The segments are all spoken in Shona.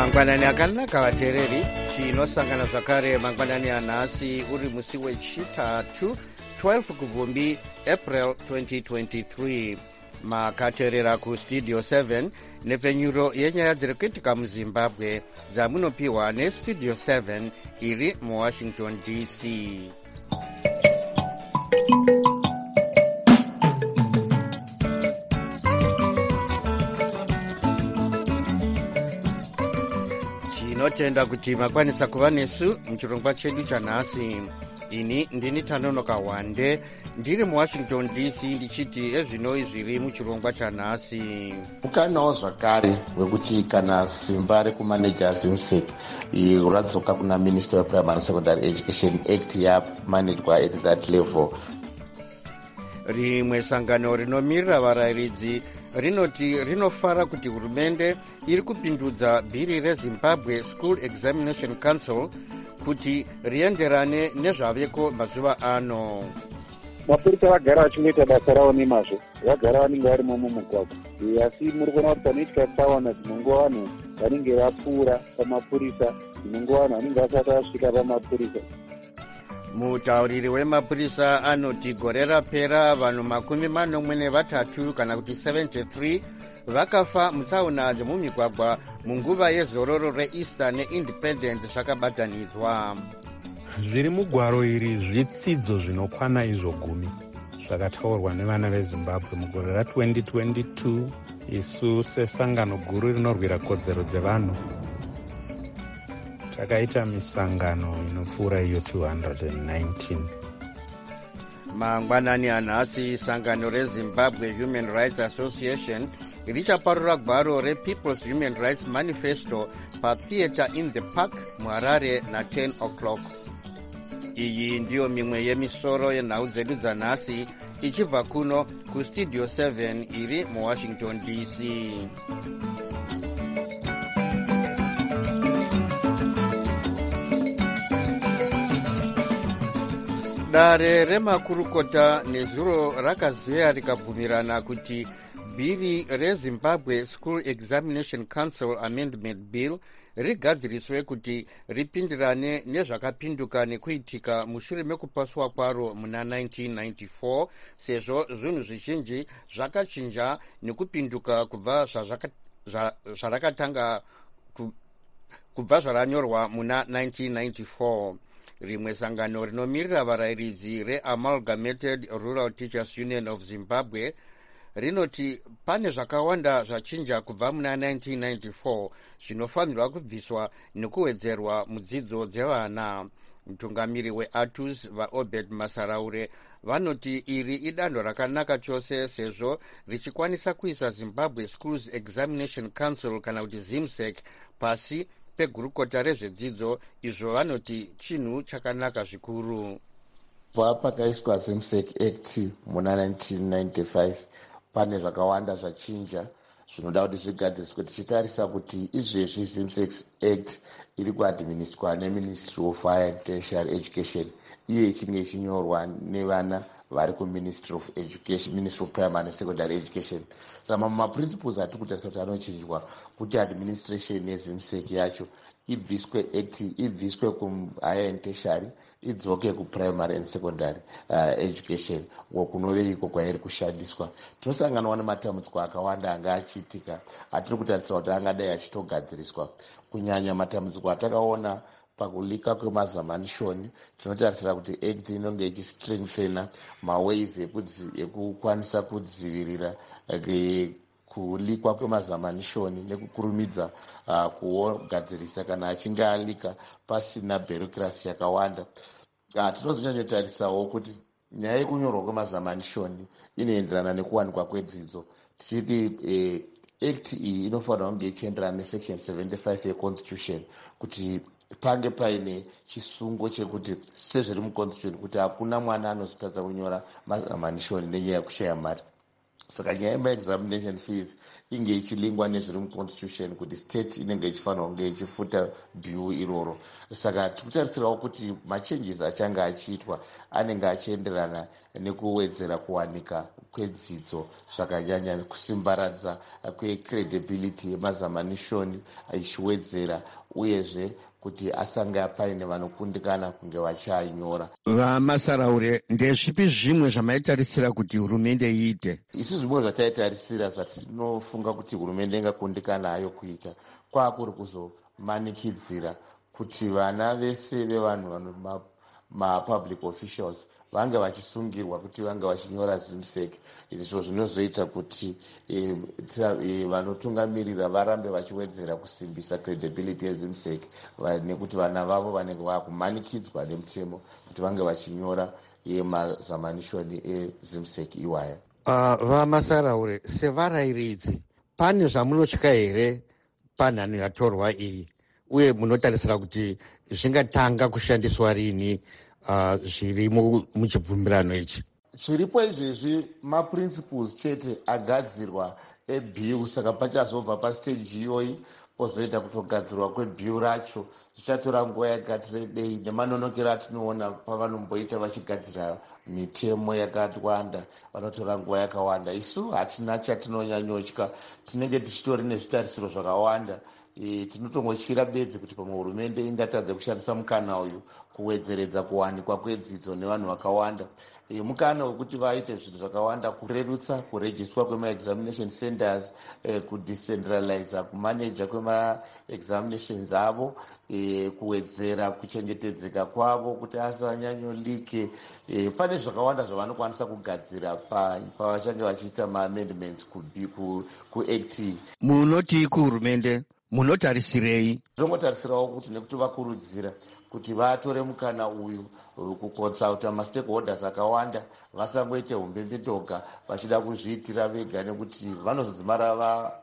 mangwanani akanaka vateereri, tinosangana zvakare mangwanani anhasi uri musi wechitatu 12 kubvumbi April 2023. makateerera kustudio 7 nepfenyuro yenyaya dziri kuitika muzimbabwe dzamunopiwa nestudio 7 iri muwashington dc. tinotenda kuti makwanisa kuva nesu muchirongwa chedu chanhasi. ini ndini Tanonoka Wande ndiri muwashington dc ndichiti ezvinoi zviri muchirongwa chanhasi. ukanawo zvakare wekuti kana simba rekumaneja zimsec radzoka kuna minister weprimary secondary education act yamanejwa at that level. rimwe sangano rinomirira varayiridzi rinoti rinofara kuti hurumende iri kupindudza bhiri rezimbabwe school examination council kuti rienderane nezvaveko mazuva ano. mapurisa vagara vachingoita basa ravo nemazvo, vagara vanenge varimo mumugwagwa, asi muri kuona kuti panoitika tsaona dzinongo vanhu vanenge vapfuura pamapurisa, dzinongo vanhu vanenge vasati vasvika pamapurisa. mutauriri wemapurisa anoti gore rapera vanhu 43 kana kuti 73 vakafa mutsaona dzemumigwagwa munguva yezororo reeaster neindependence zvakabatanidzwa. zviri mugwaro iri zvitsidzo zvinokwana izvo 10 zvakataurwa nevana vezimbabwe mugore ra2022. isu sesangano guru rinorwira kodzero dzevanhu takaita misangano inopfuura iyo 219. mangwanani anhasi sangano rezimbabwe human rights association richaparura gwaro repeople's human rights manifesto patheatre in the park muharare na10 o'clock. iyi ndiyo mimwe yemisoro yenhau dzedu dzanhasi ichibva kuno kustudio 7 iri muwashington dc. dare remakurukota nezuro rakazeya rikabvumirana kuti bhiri rezimbabwe school examination council amendment bill rigadziriswe kuti ripindirane nezvakapinduka nekuitika mushure mekupaswa kwaro muna 1994 sezvo zvinhu zvizhinji zvakachinja nekupinduka kubva zvarakatanga kubva zvaranyorwa muna 1994. rimwe sangano rinomirira varayiridzi reamalgamated rural teachers union of zimbabwe rinoti pane zvakawanda zvachinja kubva muna 1994 zvinofanirwa kubviswa nekuwedzerwa mudzidzo dzevana. mutungamiri weatus vaobed masaraure vanoti iri idanho rakanaka chose sezvo richikwanisa kuisa zimbabwe schools examination council kana kuti zimsec pasi pegurukota rezvedzidzo. izvo vanoti chinhu chakanaka zvikuru. pakaiswa zimsec act muna 1995 pane zvakawanda zvachinja zvinoda kuti zvigadziriswe tichitarisa kuti izvezvi zimsec act iri kuadministrwa neministry of higher tertiary education iyo ichinge ichinyorwa nevana vari kuministry of education, ministry of primary and secondary education. sama maprinciples atiri kutarisa kuti anochinjwa kuti administration yezimsec yacho ibviswe kuhigher and tertiary idzoke kuprimary and secondary education kunove iko kwairi kushandiswa. tinosanganwa nematambudziko akawanda anga achiitika atiri kutarisira kuti angadai achitogadziriswa, kunyanya matambudziko atakaona pakulika kwemazamanishoni. tinotarisira kuti act inonge ichistrengthena maways ekukwanisa kudzivirira kulikwa kwemazamanishoni nekukurumidza kugadzirisa kana achinge alika pasina bureaucracy yakawanda. tinozonyanyotarisawo kuti nyaya yekunyorwa kwemazamanishoni inoenderana nekuwanikwa kwedzidzo. tichiti act iyi inofanira kunge ichienderana nesection 75 yeconstitution kuti pange paine chisungo chekuti sezviri muconstitution kuti hakuna mwana anozotadza kunyora mazamanishoni nenyaya yekushaya mari. saka nyaya yemaexamination fees inge ichilingwa nezviri muconstitution kuti state inenge ichifanira kunge ichifuta bill iroro. Saka tiri kutarisirawo kuti machanges achange achiitwa anenge achienderana nekuwedzera kuwanika kwedzidzo zvakanyanya kusimbaradza kwecredibility yemazamanishoni ichiwedzera uyezve kuti asange paine vanokundikana kunge vachianyora. Vamasaraure, ndezvipi zvimwe zvamaitarisira kuti hurumende iite? Isi zvimwe zvataitarisira zvatinofunga kuti hurumende ingakundikana hayo kuita kwakuri kuzomanikidzira kuti vana vese vevanhu vano mapublic officials vange vachisungirwa kuti vange vachinyora ZIMSEC. Izvo zvinozoita kuti vanotungamirira varambe vachiwedzera kusimbisa credibility yeZIMSEC nekuti vana vavo vanenge vakumanikidzwa nemutemo kuti vange vachinyora mazamanishoni eZIMSEC iwaya. Vamasaraure, sevarayiridzi pane zvamunotya here panhano yatorwa iyi, uye munotarisira kuti zvingatanga kushandiswa rini zviri muchibvumirano ichi? Zviripo izvezvi maprinciples chete agadzirwa ebill, saka pachazobva pastage iyoyi pozoita kutogadzirwa kwebill racho zvichatora nguva yakati rebei nemanonokero atinoona pavanomboita vachigadzira mitemo yakawanda vanotora nguva yakawanda. Isu hatina chatinonyanyotya, tinenge tichitori nezvitarisiro zvakawanda. Tinotongotyira bedzi kuti pamwe hurumende ingatadze kushandisa mukana uyu kuwedzeredza kuwanikwa kwedzidzo nevanhu vakawanda. Mukana wekuti vaite zvinhu zvakawanda, kurerutsa kuregiswa kwemaexamination centers, kudecentraliza kumaneja kwemaexaminations avo, kuwedzera kuchengetedzeka kwavo kuti asanyanyolike. Pane zvakawanda zvavanokwanisa kugadzira pavachange vachiita maamendments kuact. Munoti kuhurumende munotarisirei? Tinotarisirawo kuti nekuti vakurudzira kuti vatore mukana uyu kuconsulta mastakeholders akawanda, vasangoite umbembedoga vachida kuzviitira vega, nekuti vanozodzimara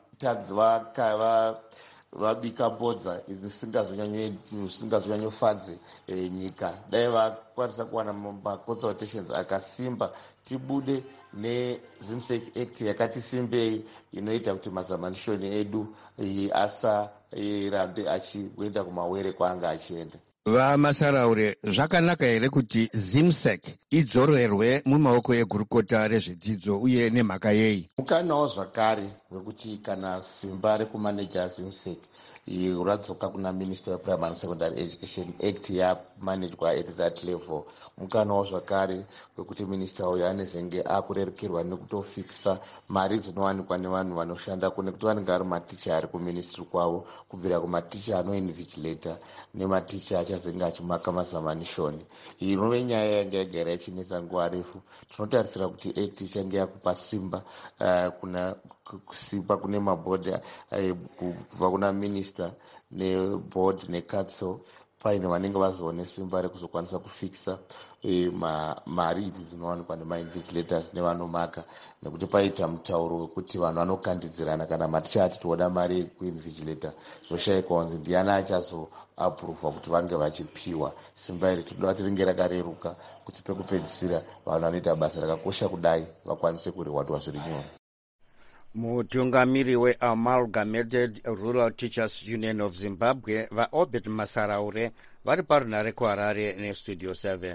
vabika bodza zvisingazonyanyofadze nyika. Dai vakwanisa kuwana maconsultations akasimba, tibude neZIMSEC Act yakati simbei inoita kuti mazamanishoni edu asarambe achienda kumawere kwaanga achienda. Vamasaraure, zvakanaka here kuti ZIMSEC idzorerwe mumaoko egurukota rezvedzidzo uye nemhaka yei? Mukanawo zvakare wekuti kana simba rekumaneja ZIMSEC radzoka kuna Minister of Primary and Secondary Education, Act yamanejwa at that level. Mukanawo zvakare wekuti minister uyo anezenge akurerukirwa nekutofikisa mari dzinowanikwa nevanhu vanoshanda nekuti vanenge vari maticha ari kuministry kwavo, kubvira kumaticha anoinvigilator nematicha achazenge achimaka mazamanishoni. Iyi inove nyaya yanga yagara ichinetsa nguva refu. Tinotarisira kuti act ichange yakupa simba kusimba kune mabhodhi kubva kuna minister neboard necouncil, paine vanenge vazoone simba rekuzokwanisa kufikisa mari idzi dzinowanikwa nemainvigilators nevanomaka, nekuti paita mutauro wekuti vanhu vanokandidzirana kana maticha ati tinoda mari kuinvigilator, zvoshayika wanzi ndiani achazoapuruvha kuti vange vachipiwa simba iri. Tinoda kuti ringe rakareruka kuti pekupedzisira vanhu vanoita basa rakakosha kudai vakwanise kurewardwa zviri nyore. Mutungamiri weAmalgamated Rural Teachers Union of Zimbabwe vaObert Masaraure vari parunare kuHarare neStudio 7.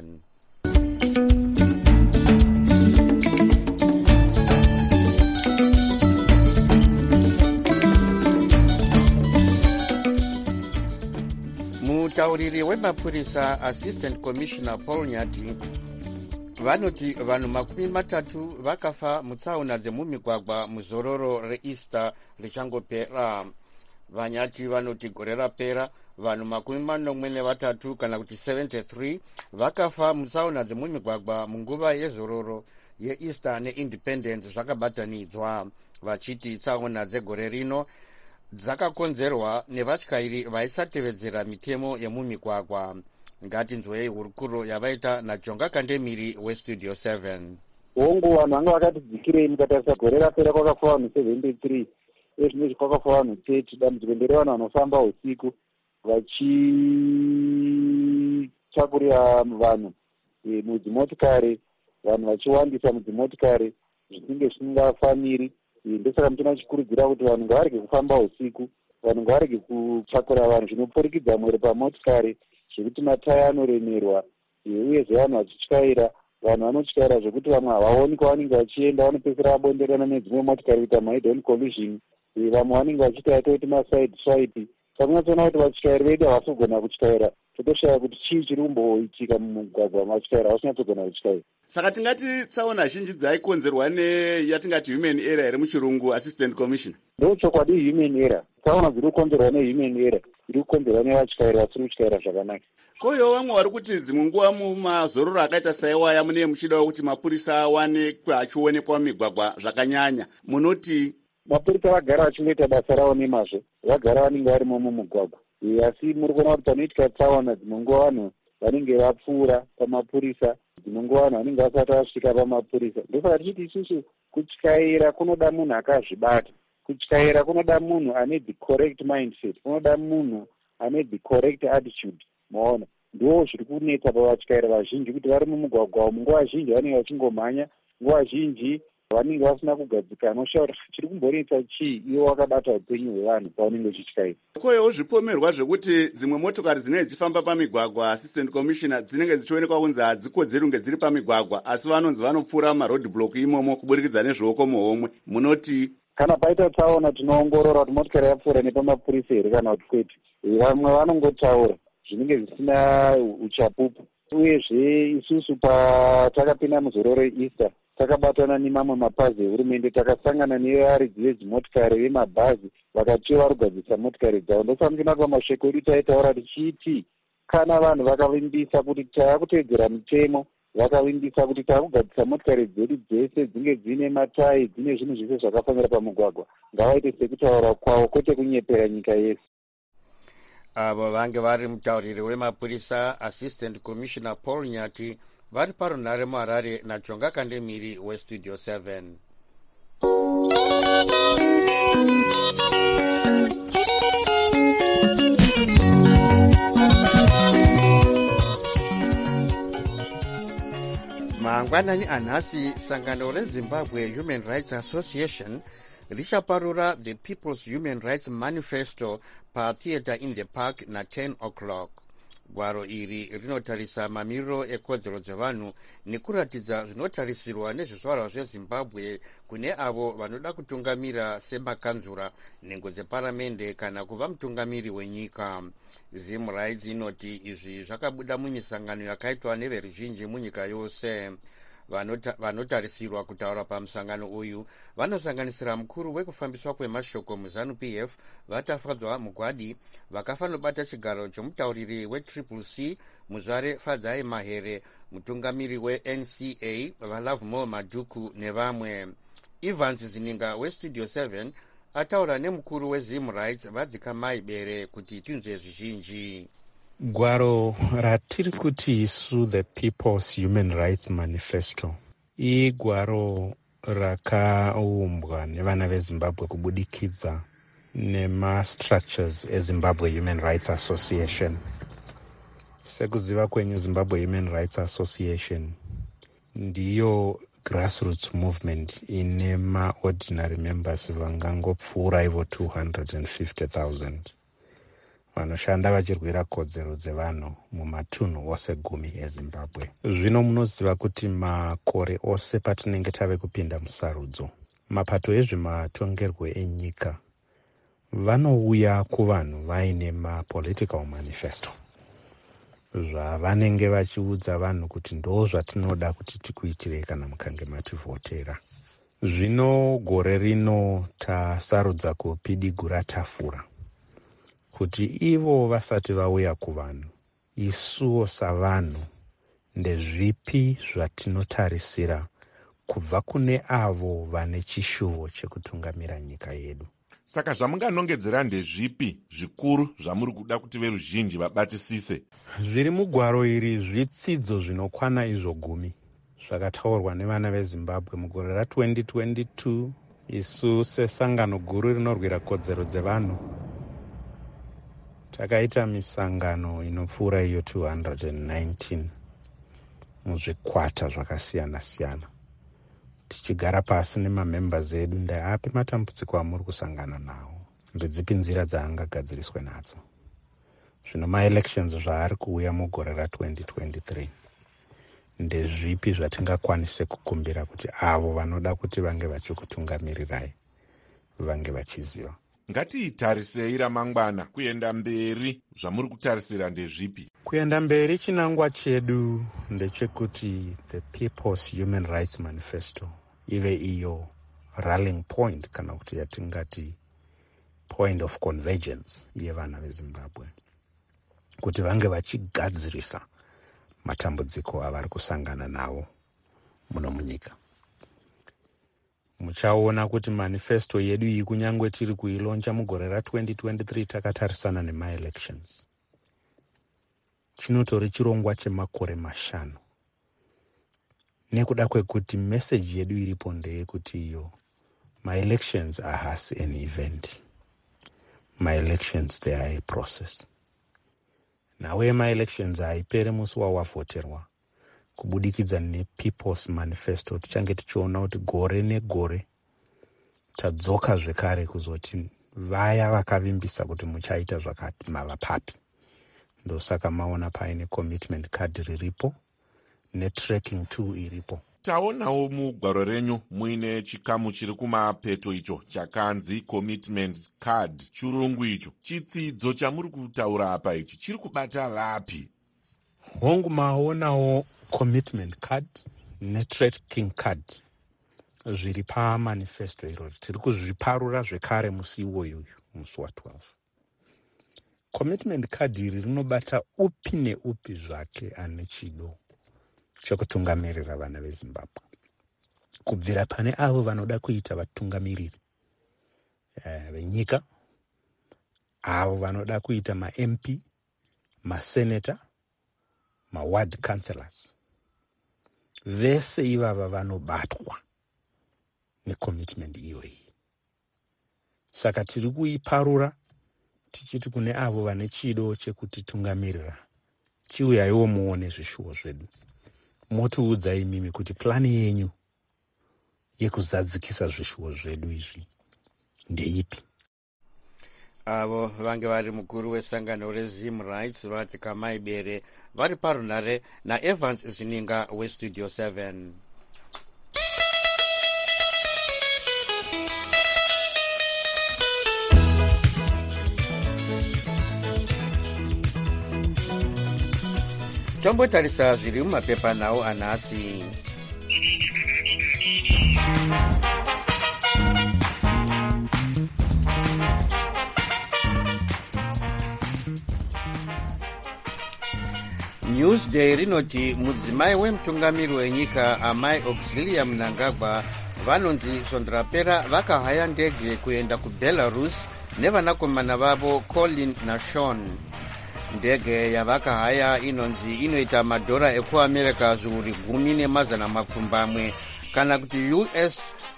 Mutauriri wemapurisa Assistant Commissioner Paul Nyati vanoti vanhu 30 vakafa mutsaona dzemumigwagwa muzororo reEaster richangopera. Vanyati vanoti gore rapera vanhu 43 kana kuti 73 vakafa mutsaona dzemumigwagwa munguva yezororo yeEaster neIndependence zvakabatanidzwa, vachiti tsaona dzegore rino dzakakonzerwa nevatyairi vaisatevedzera mitemo yemumigwagwa. Ngatinzwei hurukuro yavaita naJonga Kandemiri weStudio 7. Hongu vanhu vanga vakatidzikirei mukatarisa gore rapera kwakafa vanhu 73, ezvinezvi kwakafa vanhu 30. Dambudziko nderevanhu vanofamba usiku vachitakurira vanhu mudzimotikari, vanhu vachiwandisa mudzimotikari, zvinenge zvisingafaniri. Ndosaka mutona chikurudzira kuti vanhu ngavarege kufamba usiku, vanhu ngavarege kutakura vanhu zvinopfurikidza mwere pamotikari zvekuti mataya anoremerwa, uyezve vanhu vachityaira. Vanhu vanotyaira zvekuti vamwe havaoni kwavanenge vachienda, vanopedzisira vabonderana nedzimwe motikari kuita mahead-on collision. Vamwe vanenge vachiita toti maside swipe. Takunyatsona kuti vatyairi vedu havasi kugona kutyaira, totoshaya kuti chii chiri kumboitika mumugwagwa matyairi havasinyatogona kutyaira. Saka tingati tsaona zhinji dzaikonzerwa neyatingati human error here muchirungu, assistant commissioner. Ndochokwadi human error. Tsaona dziri kukonzerwa nehuman error, iri kukonzerwa nevatyairi vasiri kutyaira zvakanaka. Koyo vamwe vari kuti dzimwe nguva mumazororo akaita saiwaya mune muchida kuti mapurisa awanikwe achionekwa mumigwagwa zvakanyanya, munoti? Mapurisa vagara vachingoita basa ravo nemazvo, vagara vanenge varimo mumugwagwa. Asi muri kuona kuti panoitika tsaona dzimwe nguva vanhu vanenge vapfuura pamapurisa, dzimwe nguva vanhu vanenge vasati vasvika pamapurisa. Ndosaka tichiti isusu kutyaira kunoda munhu akazvibata, kutyaira kunoda munhu ane the correct mindset, kunoda munhu ane the correct attitude. Maona ndo zviri kunetsa pavatyairi vazhinji kuti vari mumugwagwa umu nguva zhinji vanenge vachingomhanya, nguva zhinji vanenge vasina kugadzikana, unoshaura chiri kumbonetsa chii iwo wakabata upenyu hwevanhu paunenge uchityaira. Koyewo zvipomerwa zvekuti dzimwe motokari dzinenge dzichifamba pamigwagwa, assistant commissioner, dzinenge dzichionekwa kunzi hadzikodzeri kunge dziri pamigwagwa, asi vanonzi vanopfuura maroad block imomo kuburikidza nezvioko muhomwe, munoti? Kana paita tsaona tinoongorora kuti motikari yapfuura nepamapurisa here kana kuti kwete. Vamwe vanongotaura zvinenge zvisina uchapupu. Uyezve isusu patakapinda muzororo reEaster takabatana nemamwe mapazi ehurumende, takasangana nevaridzi vedzimotikari vemabhazi vakatiwa vari kugadzisa motikari dzavo. Ndosangina pamashoko edu taitaura tichiti kana vanhu vakavimbisa kuti taakuteedzera mutemo, vakavimbisa kuti taakugadzisa motikari dzedu dzese dzinge dzine matayi, dzine zvinhu zvese zvakafanira pamugwagwa, ngavaite sekutaura kwavo kwete kunyepera nyika yese. Avo vange vari mutauriri wemapurisa assistant commissioner Paul Nyati vari parunhare muHarare naJonga Kandemiri westudio 7. Mangwanani anhasi sangano reZimbabwe Human Rights Association richaparura the People's Human Rights Manifesto patheatre in the Park na10 o'clock. Gwaro iri rinotarisa mamiriro ekodzero dzevanhu nekuratidza zvinotarisirwa nezvizvarwa zveZimbabwe kune avo vanoda kutungamira semakanzura, nhengo dzeparamende kana kuva mutungamiri wenyika. Zim Rights inoti izvi zvakabuda mumisangano yakaitwa neveruzhinji munyika yose. Vanotarisirwa kutaura pamusangano uyu vanosanganisira mukuru wekufambiswa kwemashoko muZANU-PF Vatafadzwa Mugwadi, vakafanobata chigaro chomutauriri weCCC Muzvare Fadzai Mahere, mutungamiri weNCA Valavmo Madhuku nevamwe. Evans Zininga westudio 7 ataura nemukuru weZim Rights Vadzikamai Bere kuti tinzwe zvizhinji. Gwaro ratiri kuti isu the People's Human Rights Manifesto igwaro rakaumbwa nevana veZimbabwe kubudikidza nemastructures eZimbabwe Human Rights Association. Sekuziva kwenyu, Zimbabwe Human Rights Association ndiyo grassroots movement ine ma-ordinary members vangangopfuura ivo 250,000 vanoshanda vachirwira kodzero dzevanhu mumatunhu ose 10 eZimbabwe. Zvino munoziva kuti makore ose patinenge tave kupinda musarudzo, mapato ezvematongerwo enyika vanouya kuvanhu vaine mapolitical manifesto zvavanenge vachiudza vanhu kuti ndo zvatinoda kuti tikuitire kana mukange mativhotera. Zvino gore rino tasarudza kupidigura tafura kuti ivo vasati vauya kuvanhu, isuwo savanhu ndezvipi zvatinotarisira kubva kune avo vane chishuvo chekutungamira nyika yedu. Saka zvamunganongedzera ndezvipi zvikuru zvamuri kuda kuti veruzhinji vabatisise? Zviri mugwaro iri zvitsidzo zvinokwana izvo 10 zvakataurwa nevana veZimbabwe mugore ra2022. Isu sesangano guru rinorwira kodzero dzevanhu takaita misangano inopfuura iyo 219 muzvikwata zvakasiyana siyana tichigara pasi nemamembers edu ndeapi matambudziko amuri kusangana nawo, ndedzipi nzira dzaangagadziriswe nadzo. Zvino maelections zvaari kuuya mugore ra2023 ndezvipi zvatingakwanise kukumbira kuti avo vanoda kuti vange vachikutungamirirai vange vachiziva? Ngatitarisei ramangwana kuenda mberi, zvamuri kutarisira ndezvipi? Kuenda mberi chinangwa chedu ndechekuti the People's Human Rights Manifesto ive iyo rallying point kana kuti yatingati point of convergence yevana veZimbabwe, kuti vange vachigadzirisa matambudziko avari kusangana nawo muno munyika. Muchaona kuti manifesto yedu iyi kunyangwe tiri kuilonja mugore ra2023 takatarisana nema-elections. Chinotori chirongwa chemakore 5. Nekuda kwekuti message yedu iripo ndeyekuti iyo my-elections are has an event. My-elections they are a process. Nawe my-elections haipere musi wawavhoterwa. Kubudikidza nePeople's Manifesto tichange tichiona kuti gore negore tadzoka zvekare kuzoti vaya vakavimbisa kuti muchaita zvakati mavapapi. Ndosaka maona paine commitment card riripo netracking tool iripo. Taonawo mugwaro renyu muine chikamu chiri kumapeto icho chakanzi commitment card, chirungu icho. Chitsidzo chamuri kutaura apa ichi chiri kubata vapi? Hongu maonawo commitment card netracking card zviri pamanifesto irori. Tiri kuzviparura zvekare musi iwoyo, musi wa12. Commitment card iri rinobata upi neupi zvake ane chido chekutungamirira vana veZimbabwe, kubvira pane avo vanoda kuita vatungamiriri venyika, avo vanoda kuita ma-MP, ma-senator, ma-ward councillors. Vese ivava vanobatwa necommitment iyoyi. Saka tiri kuiparura tichiti kune avo vane chido chekutitungamirira, chiuyaiwo muone zvishuwo zvedu. Motiudzai mimi kuti plani yenyu yekuzadzikisa zvishuwo zvedu izvi ndeipi? Avo vange vari mukuru wesangano reZim Rights vati Kamai Bere vari parunare naEvans Zininga weStudio 7. Tombotarisa zviri mumapepa nawo anhasi. Newsday rinoti mudzimai wemutungamiri wenyika Amai Auxilia Mnangagwa vanonzi Sondrapera vakahaya ndege kuenda kuBelarus nevanakomana vavo Colin naSean. Ndege yavakahaya inonzi inoita madhora ekuAmerica zviuru 10,200 kana kuti US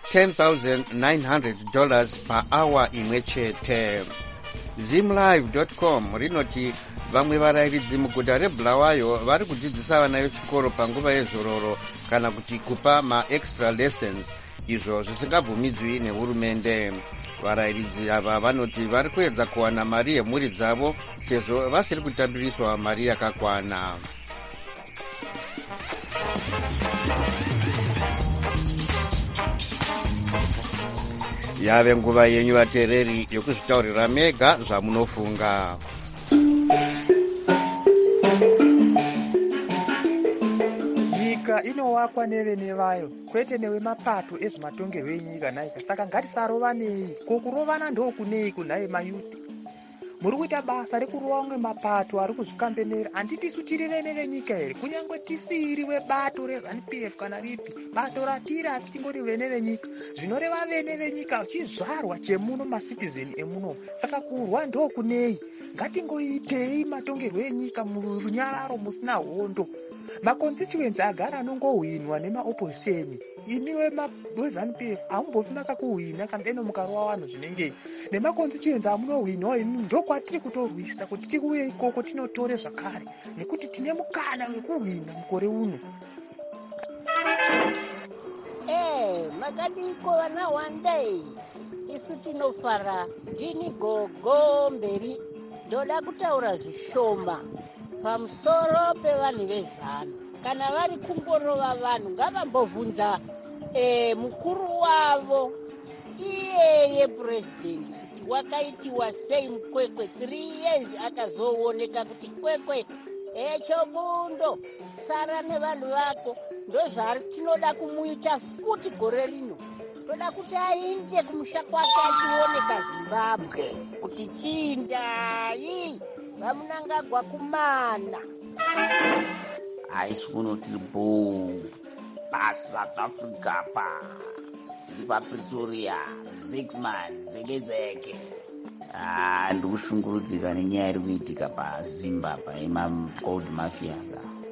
$10,900 per hour imwe chete. Zimlive.com rinoti vamwe varayiridzi muguta reBulawayo vari kudzidzisa vana vechikoro panguva yezororo kana kuti kupa ma-extra lessons, izvo zvisingabvumidzwi nehurumende. Varayiridzi ava vanoti vari kuedza kuwana mari yemhuri dzavo sezvo vasiri kutambiriswa mari yakakwana. Yave nguva yenyu vateereri yokuzvitaurira mega zvamunofunga. Nyika inowakwa nevene vayo, kwete nevemapato ezvematongerwo enyika naika. Saka ngatisarovanei. Kukurovana ndokunei kunhai mayuti. Muri kuita basa rekurova nemapato ari kuzvikambenera. Handitisu tiri vene venyika here, kunyangwe tisiri webato reZANU-PF kana ripi. Bato ratiri hatingori vene venyika. Zvinoreva vene venyika chizvarwa chemuno masitizeni emuno. Saka kurwa ndokunei. Ngatingoitei matongerwo enyika murunyararo musina hondo. Maconstituency agara anongohwinwa nemaopposition. Imi weZANU-PF hamumbofina kakuhwina kana deno mukarova vanhu zvinenge. Nemaconstituency amunohwinwa imi ndokwatiri kutorwisa kuti tikuye ikoko tinotore zvakare. Nekuti tine mukana wekuhwina mukore uno. makadiko vana wandei isu tinofara jini gogo mberi. Ndoda kutaura zvishoma pamusoro pevanhu vezano. Kana vari kungorova vanhu ngavambobvunza mukuru wavo iyeye purezidendi kuti wakaitiwa sei mukwekwe 3 years akazooneka kuti kwekwe chobundo sara nevanhu vako. Ndozvari tinoda kumuita futi gore rino. Toda kuti ainde kumusha kwake achioneka Zimbabwe kuti chindai vamunangagwa kumana. Haisi kuno tiri bo paSouth Africa pa tiri paPretoria 6 man zeke ndikushungurudzika nenyaya iri kuitika paZimbabwe ema-gold mafias.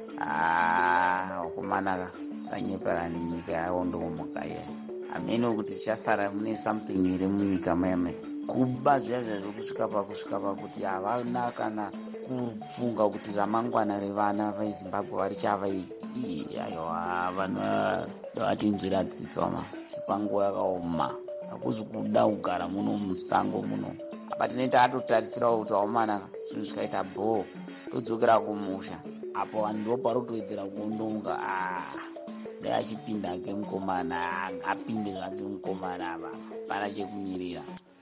Wakomana sanyepera nenyika yaondomuka iye amene kuti tichasara mune something iri munyika meme kuba zviya kusvika pakuti havana kana kufunga kuti ramangwana revana veZimbabwe varichava aiwa vanhu vatinzvira dzidzoma chipanguva yakaoma hakuzi kuda kugara muno musango muno apa tinenge tatotarisirawo kuti waomana zvinhu zvikaita bho todzokera kumusha apo vanhu ndo pari kutoedzera kuondonga dai achipinda kemukomana ngapinde zvake mukomana apa pana chekunyirira.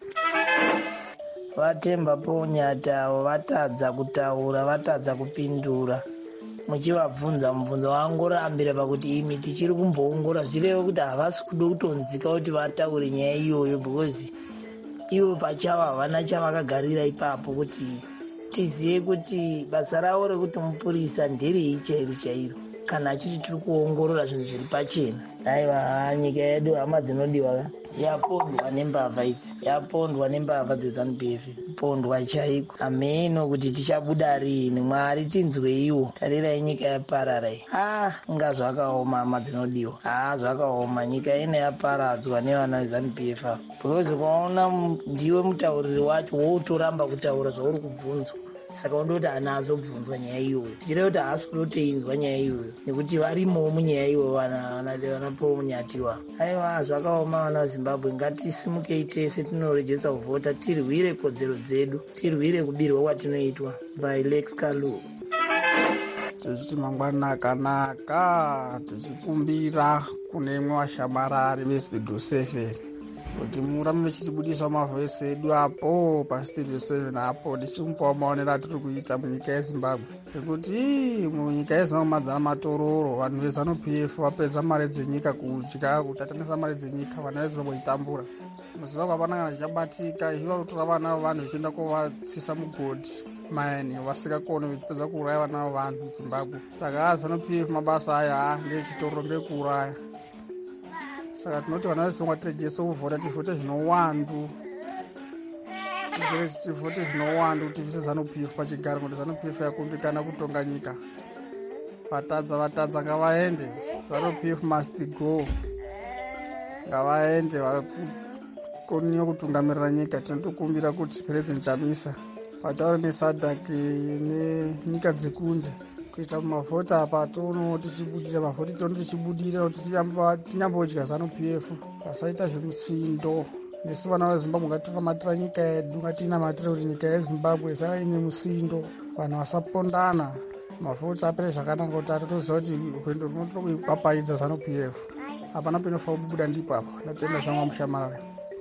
Vatemba ponyatawo vatadza kutaura vatadza kupindura muchivabvunza mubvunzo wangorambira pakuti imi tichiri kumboongora zvireve kuti havasi kuda kutonzika kuti vataure nyaya iyoyo because ivo pachavo havana chavakagarira ipapo kuti tizive kuti basa ravo rekuti mupurisa nderei chairo chairo kana achiti tiri kuongorora zvinhu zviri pachena. Aiwa nyika yedu hama dzinodiwa yapondwa nembavha idzi yapondwa nembavha dzeZANU-PF pondwa chaiko ameno kuti tichabuda rini Mwari tinzweiwo tarirai nyika yaparara iyi nga zvakaoma hama dzinodiwa zvakaoma nyika ine yaparadzwa nevana veZANU-PF because kwaona ndiwe mutauriri wacho wotoramba kutaura zvauri kubvunzwa saka undoti ana azobvunzwa nyaya iyoyo tichireva kuti haasi kudoteinzwa nyaya iyoyo nekuti varimowo munyaya iyoyo vanapo munyatiwa. Aiwa zvakaoma vana veZimbabwe ngatisimukei tese tinorejesa kuvhota tirwire kodzero dzedu tirwire kubirwa kwatinoitwa by Lex Kalu. tichiti mangwana akanaka tichikumbira kune imwe washamarari vestudio 7 kuti murambe chitibudisa mavhoisi edu apo pastudio 7 apo tichimupawo maonero atiri kuita munyika yeZimbabwe nekuti munyika yeZimbabwe madzana matororo vanhu veZANU-PF vapedza mari dzenyika kudya kutatanisa mari dzenyika vana veZimbabwe chitambura muZimbabwe hapana kana chichabatika ivo vanotora vana vanhu vachienda kuvatsisa mugodhi maini vasikakoni vachipedza kuuraya vana vavanhu muZimbabwe saka ZANU-PF mabasa aya ngechitoro ndekuuraya. Saka tinoti vana veZimbabwe tirejese kuvhota tivhote zvinowandu tivhote zvinowandu kuti tivise ZANU-PF pachigaro kuti ZANU-PF yakumbikana kutonga nyika. Vatadza ngavaende ZANU-PF must go ngavaende vakoniwa kutungamirira nyika. Tinotokumbira kuti President Chamisa vataure neSADC nenyika dzekunze kuita mavhoti apa tono tichibudira mavhoti tono tichibudira kuti tinyambodya ZANU-PF vasaita zvemutsindo. Nesu vana veZimbabwe ngatinamatira nyika yedu ngatinamatira kuti nyika yeZimbabwe isava ine musindo vanhu vasapondana mavhoti apere zvakanaka kuti atotoziva kuti rwendo runotokuipapaidza ZANU-PF hapana penofa kubuda ndipo apo. Ndatenda zvamwa mushamarari.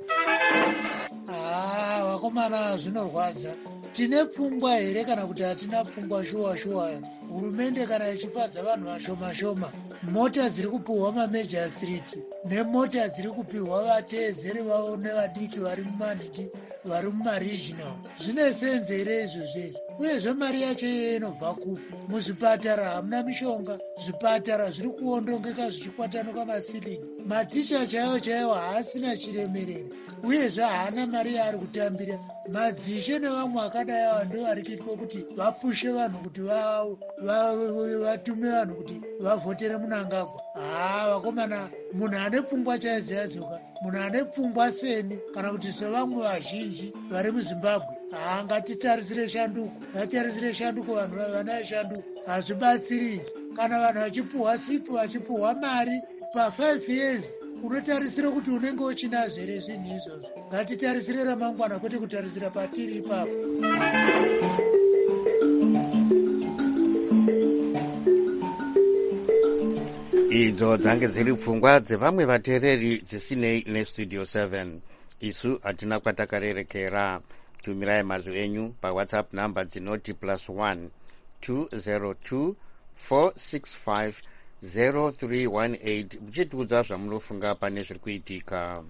Vakomana zvinorwadza tine pfungwa here kana kuti hatina pfungwa shuwa hurumende kana ichifadza vanhu vashoma mota dziri kupiwa mameja street nemota dziri kupiwa vateedzeri vavo nevadiki vari mumanhiki vari mumaregional zvine senze here izvozvezvo uyezve mari yacho iye inobva kupi? Muzvipatara hamuna mishonga zvipatara zviri kuondongeka zvichikwatanuka masilingi maticha chaiwo haasina chiremerere uyezve haana mari yaari kutambira. Madzishe nevamwe akadai ava ndo vari kuitwa kuti vapushe vanhu kuti vatume vanhu kuti vavhotere Mnangagwa. Vakomana munhu ane pfungwa chaidzo yadzoka munhu ane pfungwa seni kana kuti sevamwe vazhinji vari muZimbabwe ngatitarisire shanduko vanhu vana veshanduko hazvibatsiriri kana vanhu vachipuhwa sipo vachipuhwa mari pa5 years unotarisira kuti unenge uchinazvo here zvinhu izvozvo. Ngatitarisire ramangwana kwete kutarisira patiri ipapo. idzo dzange dziri pfungwa dzevamwe vateereri dzisinei nestudio 7. isu hatina kwatakarerekera. tumirai mazwi enyu pawhatsapp namba dzinoti +1 202 465 0318 muchitiudza zvamunofunga pane zviri kuitika.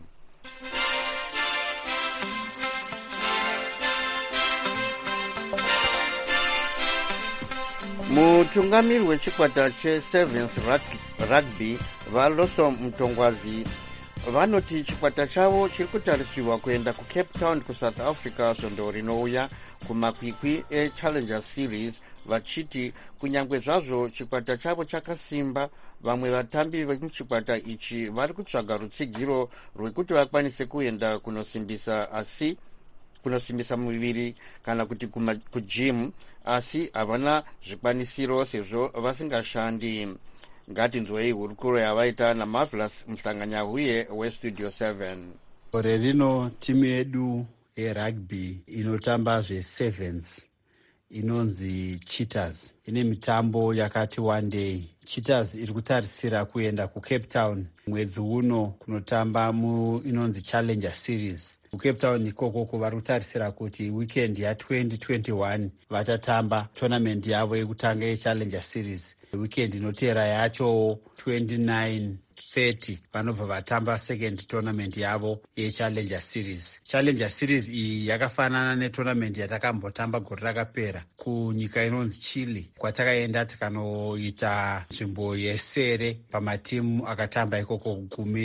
mutungamiri wechikwata che7 rugby valosom mutongwazi vanoti chikwata chavo chiri kutarisirwa kuenda kucape town kusouth africa svondo rinouya kumakwikwi echallenger series, vachiti kunyange zvazvo chikwata chavo chakasimba, vamwe vatambi vemuchikwata ichi vari kutsvaga rutsigiro rwekuti vakwanise kuenda kunosimbisa muviri kana kuti kujimu, asi havana zvikwanisiro sezvo vasingashandi. ngatinzwei hurukuro yavaita namarvelous muhlanganyahuye westudio 7. gore rino timu yedu yerugby inotamba zve7s inonzi Cheetahs ine mitambo yakati one day. Cheetahs iri kutarisira kuenda kucape town mwedzi uno kunotamba inonzi challenger series. kucape town ikoko vari kutarisira kuti weekend ya2021 vachatamba tournament yavo yekutanga yechallenger series. weekend inoteera yacho 29-30 vanobva vatamba second tournament yavo yechallenger series. Challenger series iyi yakafanana netournament yatakambotamba gore rakapera kunyika inonzi Chile, kwatakaenda tikanoita nzvimbo yesere pamatimu akatamba ikoko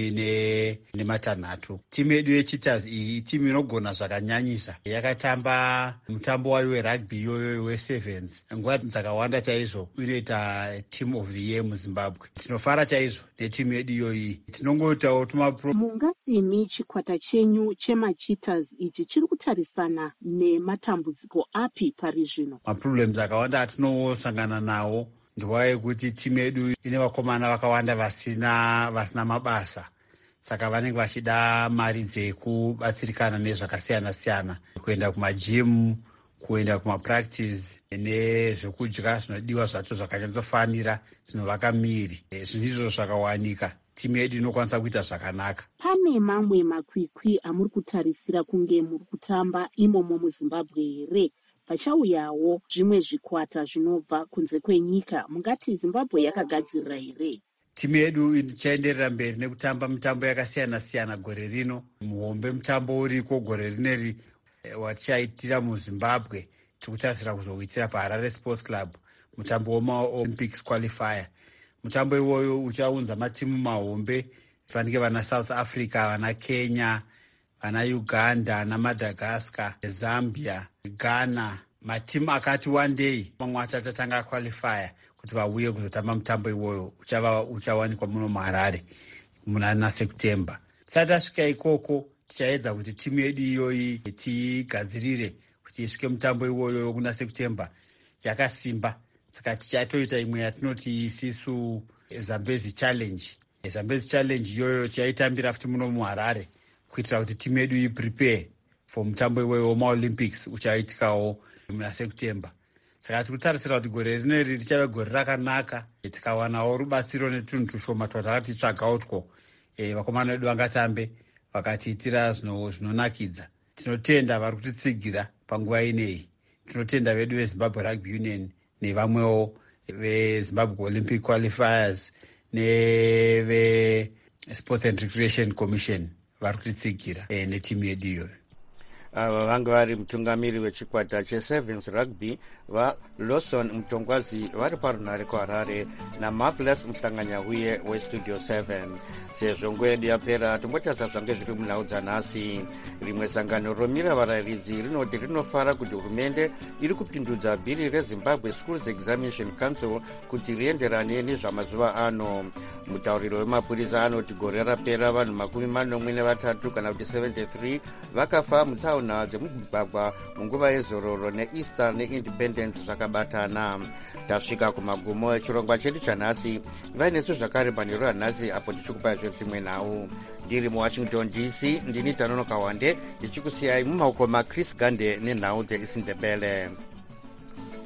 16. timu yedu yeCheetahs iyi timu inogona zvakanyanyisa. yakatamba mutambo wayo werugby iyoyo we7s nguva dzakawanda chaizvo inoita team of the year muZimbabwe. tinofara chaizvo netimu yedu iyoyi. tinongoitawo mungatini chikwata chenyu chemaCheetahs ichi chiri kutarisana nematambudziko api pari zvino? maproblems akawanda atinosangana nawo ndewayekuti timu yedu ine vakomana vakawanda vasina mabasa, saka vanenge vachida mari dzekubatsirikana nezvakasiyana-siyana, kuenda kumajimu, kuenda kumapractice nezvekudya zvinodiwa zvacho zvakanyatsofanira zvinovaka miri. zvinhu izvozvo zvakawanika, timu yedu inokwanisa kuita zvakanaka. pane mamwe makwikwi amuri kutarisira kunge muri kutamba imomo muZimbabwe here? pachauyawo zvimwe zvikwata zvinobva kunze kwenyika, mungati Zimbabwe yakagadzirira here? timu yedu ichaenderera mberi nekutamba mitambo yakasiyana-siyana gore rino. muhombe mutambo uriko gore rineri watichaitira muZimbabwe tikutarisira kuzouitira paHarare Sports Club, mutambo wemaolympics qualifier. mutambo iwoyo uchaunza matimu mahombe, fanike vana South Africa, vana Kenya, vana Uganda, naMadagascar, Zambia, Ghana, matimu akati one day. mamwe achatatanga qualifier kuti vauye kuzotamba mutambo iwoyo uchawanikwa muno muHarare muna September. tisati tasvika ikoko tichaedza kuti timu yedu iyoyi tigadzirire kuti isvike mutambo iwoyo kuna September yakasimba. saka tichatoita imwe yatinoti isisu Zambezi challenge. Zambezi challenge iyoyo tichaitambira futi muno muHarare kuitira kuti timu yedu iprepare for mutambo iwoyo wemaolympics uchaitikawo muna September. saka tikutarisira kuti gore rineri richave gore rakanaka, tikawanawo rubatsiro netunhu tushoma twatakatitsvagawo two vakomana vedu vangatambe vakatiitira zvinonakidza. tinotenda vari kutitsigira panguva ineyi. tinotenda vedu veZimbabwe Rugby Union nevamwewo veZimbabwe Olympic Qualifiers neve-Sports and Recreation Commission vari kutitsigira netimu yedu iyoyo. ava vanga vari mutungamiri wechikwata che7 rugby valawson mutongwazi vari parunhare kuHarare namarvelous muhlanganyahuye westudio 7. sezvo nguva yedu yapera tongotarisa zvange zviri munhau dzanhasi. rimwe sangano romira varayiridzi rinoti rinofara kuti hurumende iri kupindudza bhiri reZimbabwe Schools Examination Council kuti rienderane nezvamazuva ano. mutauriro wemapurisa anoti gore rapera vanhu 43 kana kuti 73 vakafa mutsaona tsaona dzemugwagwa munguva yezororo neeaster neindependence zvakabatana. Tasvika kumagumo echirongwa chedu chanhasi. Ivai nesu zvakare panhero yanhasi apo tichikupaizve dzimwe nhau. Ndiri muwashington DC, ndini Tanonoka Wande, ndichikusiyai mumaoko maChris Gande nenhau dzeIsindebele.